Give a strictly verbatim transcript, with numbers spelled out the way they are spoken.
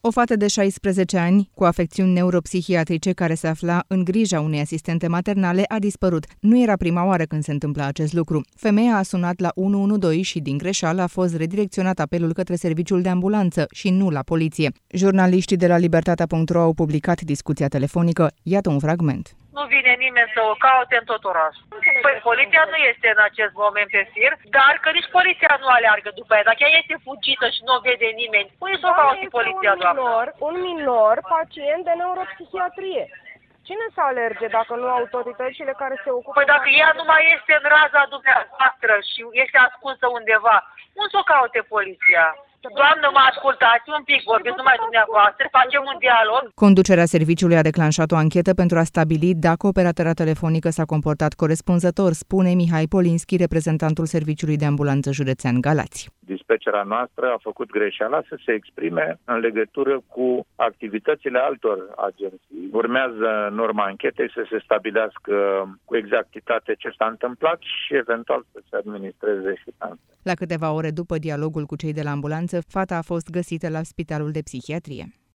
O fată de șaisprezece ani, cu afecțiuni neuropsihiatrice, care se afla în grija unei asistente maternale, a dispărut. Nu era prima oară când se întâmplă acest lucru. Femeia a sunat la unu unu doi și, din greșeală, a fost redirecționat apelul către serviciul de ambulanță și nu la poliție. Jurnaliștii de la Libertatea punct ro au publicat discuția telefonică. Iată un fragment. Nu vine nimeni să o caute în tot orașul. Păi poliția nu este în acest moment pe fir, dar că nici poliția nu aleargă după ea. Dacă ea este fugită și nu o vede nimeni, unde să o caute poliția, un doamnă? minor, un minor pacient de neuropsihiatrie. Cine să alerge dacă nu autoritățile care se ocupă? Păi dacă ea nu mai este în raza dumneavoastră și este ascunsă undeva, unde să o caute poliția? Doamnă, mă ascultați un pic, vorbiți numai dumneavoastră, facem un dialog. Conducerea serviciului a declanșat o anchetă pentru a stabili dacă operatora telefonică s-a comportat corespunzător, spune Mihai Polinski, reprezentantul Serviciului de Ambulanță Județean Galați. Dispecerea noastră a făcut greșeala să se exprime în legătură cu activitățile altor agenții. Urmează în urma anchetei să se stabilească cu exactitate ce s-a întâmplat și eventual să se administreze și sancțiuni. La câteva ore după dialogul cu cei de la ambulanță, fata a fost găsită la Spitalul de Psihiatrie.